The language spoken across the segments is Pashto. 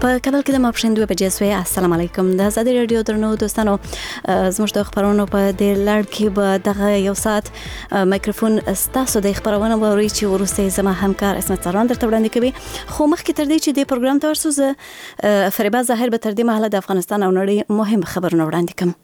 په کابل کې د ماپښین 2 بجې سوی. السلام علیکم. د آزادي رادیو درنو دوستانو، زموږ د خبرونو په دې لړ کې به دغه یو ساعت مایکروفون ستاسو د خبرونه ووري چې ورسته زما همکار اسمت سران درته وړاندې کوي. خو مخکې تر دې چې د پروګرام ته ورسو، فریبا ظاهر به تر دې مهاله د افغانستان او نړۍ مهم خبرونه وړاندې کوم.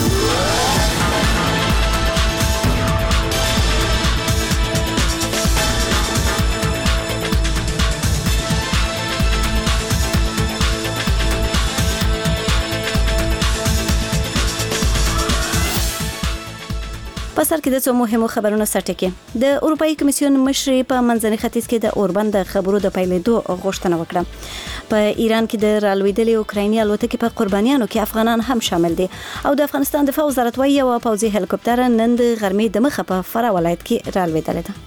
په سر کې د څو مهمو خبرونو سرټکی. د اروپאי کمیسیون مشر په منځني ختیځ کې د اوربند د خبرو د پیلېدو غوښتنه وکړه. په ایران کې د رالوېدلې اوکرایني الوتکې په قربانیانو کې افغانان هم شامل دي او د افغانستان دفاع وزارت وايي یو پوځي هلیکوپټر نن د غرمې د مخه په فراه ولایت کې رالوېدلې ده.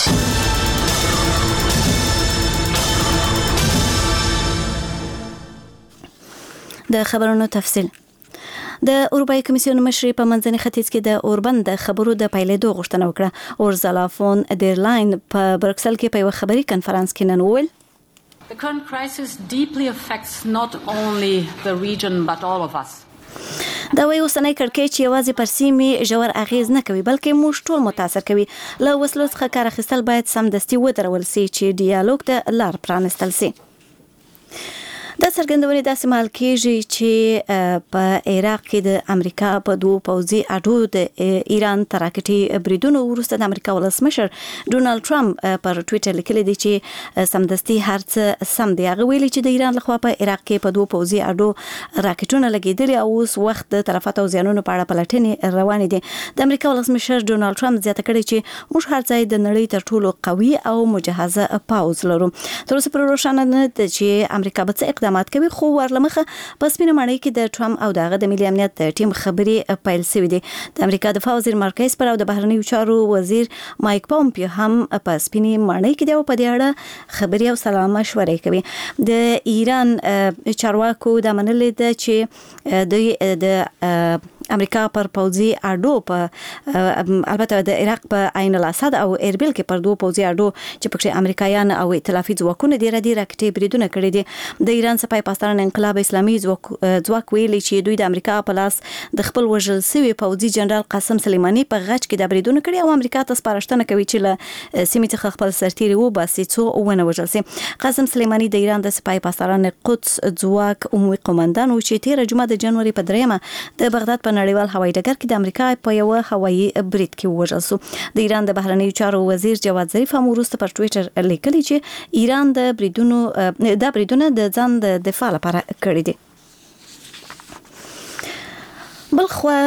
د خبرونو تفصیل. د اروپאי کمیسیون مشر په منځني ختیځ کې د اوربند د خبرو د پیلېدو غوښتنه وکړه. اورزلا فون دیر لاین په برکسل کې په یو خبري کنفرانس کې نن وویل: The current crisis deeply affects not only the region but all of us. دا وایي اوسنۍ کړکېچ یوازې پر سیمې ژور اغیز نه کوي بلکې موږ ټول متاثر کوي. له وسلو څخه کار اخیستل باید سمدستي ودرول سي چې ډیالوګ ته لار پرانستل سي. دا څرګندونې داسې مهال کېږي چې په عراق کې د امریکا په دوه پوځي اډو د ایران تر راکټي بریدونو وروسته د امریکا ولسمشر ډونالد ټرمپ پر ټویټر لیکلي دي چې سمدستي هر څه سم دی. هغه ویلي چې د ایران لخوا په عراق کې په دوه پوځي اډو راکټونه لګېدلي او اوس وخت د تلفات او زیانونو په اړه پلټنې روانې دي. د امریکا ولسمشر ډونالد ټرمپ زیاته کړې چې موږ هر ځای د نړۍ تر ټولو قوي او مجهزه پوځ لرو. تر اوسه پورې روښانه نه ده چې امریکا به څه اقدامات کوي، خو ورلمخه په سپینه ماڼۍ کې د ټرمپ او دغه د ملي امنیت ټیم خبرې پیل شوې دي. د امریکا دفاع وزیر مارک اسپر او د بهرنیو چارو وزیر مایک پومپیو هم په سپینه ماڼۍ کې د په دې اړه خبرې او سلام مشورې کوي. د ایران چارواکو د منلې ده چې د امریکا پر پوځي اډو په البته د عراق په عین الاسد او اربیل کې پر دوه پوځي اډو چې پکې امریکایان او ائتلافي ځواکونه د راکټي بریدونه کړي دي. د ایران سپاه پاسداران انقلاب اسلامي ځواک ویلي چې دوی د امریکا په لاس د خپل وژل شوی پوځي جنرال قاسم سلیماني په غچ کې د بریدونه کړي او امریکا ته سپارښتنه کوي چې له سیمې څخه خپل سرتیري وباسي څو ونه وژل شي. قاسم سلیماني د ایران د سپاه پاسداران قدس ځواک عمومي قومندان و چې 13 جمعه د جنوري په 3 د بغداد په نړیوال هوایي ډګر کې د امریکا په یو هوایي برید کې وژل شو. د ایران د بهرنیو چارو وزیر جواد ظریف هم وروسته پر ټویټر لیکلي چې ایران د بریدونه د ځان د دفاع لپاره کړی دي. بلخوا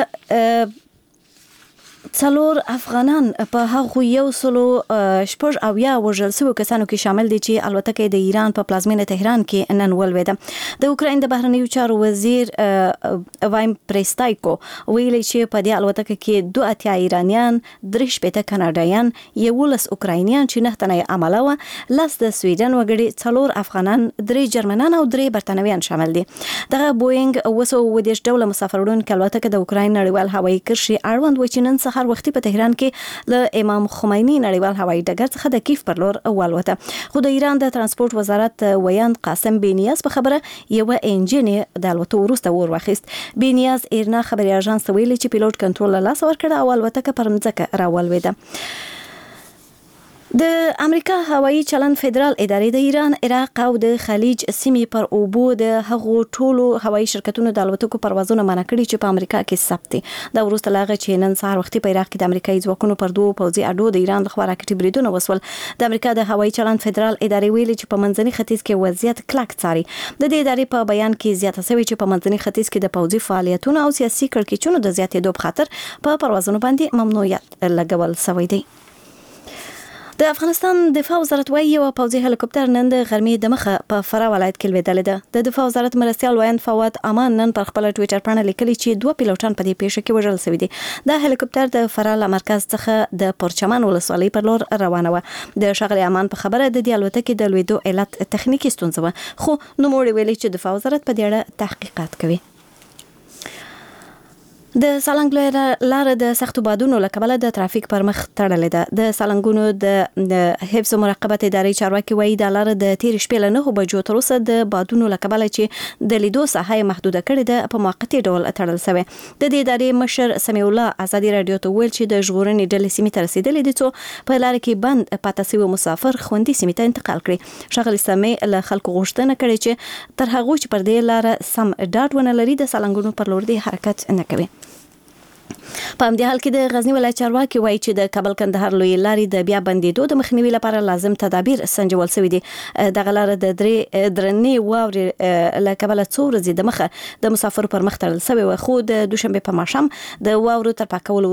څلور افغانان په هغه یو سلو شپږ او یا وژل شوي کسانو کې شامل دي چې الوتکه د ایران په پلازمینه تهران کې نن ولوېده. د اوکراین د بهرنیو چارو وزیر وایم پریستایکو ویلي چې په دې الوتکه کې 2 ایرانیان، 3 کاناډایان، 11 اوکراینیان چې 9 تنه عمله و، 10 د سویډن وګړي، 4 افغانان، 3 جرمنان او 3 برتانویان شامل دي. دغه بوینګ 210 ډوله مسافروړونکې الوتکه د اوکراین نړیوال هوایي کرښې اړوند و چې نن سهار وختي په تهران کې له امام خمینی نړیوال هوایي ډګر څخه د کیف پر لور والوته. خو د ایران د ترانسپورت وزارت ویاند قاسم بینیاز په خبره یو انجینر د الوتو وروسته ور واخیست. بینیاز ایرنا خبري اژانس ویلي چې پیلوټ کنټرول له لاس ورکړ او الوتکه پر مځکه راولوېده. د امریکا هوایي چلند فدرال ادارې د ایران، عراق او د خلیج سیمې پر اوبو د هغو ټولو هوایي شرکتونو د الوتکو پروازونه منع کړي چې په امریکا کې ثبت دي. دا وروسته لاغه چې نن سهار وختي په عراق کې د امریکایي ځواکونو پر دوه پوځي اډو د ایران لخوا راکټي بریدونه وسول. د امریکا د هوایي چلند فدرال ادارې ویلي چې په منځني ختیځ کې وضعیت کلک څاري. د دې ادارې په بیان کې زیاته شوی چې په منځني ختیځ کې د پوځي فعالیتونو او سیاسي کړکېچونو د زیاتېدو په خاطر په پروازونو باندې ممنوعیت لګول شوی دی. د افغانستان دفاع وزارت وايي یو پوځي هلیکوپټر نن د غرمې د مخه په فراه ولایت کې لوېدلې ده. د دفاع وزارت مرستیال ویاند فواد امان نن پر خپل ټویټر باندې لیکلي چې 2 پیلوټان په دې پیښه کې وژل شوي دي. د هلیکوپټر د فراه مرکز څخه د پرچمن ولسوالۍ پر لور روانه و. د ښاغلي امان په خبره د دې الوتکې د لوېدو علت تخنیکی ستونزه و، خو نوموړي ویلي چې دفاع وزارت په دې اړه تحقیقات کوي. د سالنګ لاره د سختو بادونو له کبله د ترافیک پر مخ تړلې ده. د سالنګونو د حفظ او مراقبت ادارې چارواکي وایي د لاره د تیر شپې له 9 بجو تر اوسه د بادونو له کبله چې د لیدو ساحه محدوده کړې ده په موقتي ډول تړل شوی. د دې ادارې مشر سمیع الله ازادي رادیو ته ویل چې د ژغورنې ډلې سیمې ته رسیدلې دي څو په لاره کې بند پاتې شوی مسافر خوندي سیمې ته انتقال کړي. ښاغلي سمیع له خلکو غوښتنه کړې چې تر هغه چې پر دې لاره سم ډاډ ونه لري د سالنګونو پر لور دی حرکت نه کوي. په همدې حال کې د غزنی ولایت چارواکي وایي چې د کابل کندهار لوی لارې د بیا بندېدو د مخنیوي لپاره لازم تدابیر سنجول شوي دي. دغه لاره د درنې واورې له کبله څو ورځې د مخه د مسافرو پر مخ تړل شوې وه، خو د دوشنبې په ماښام د واورو تر پاکولو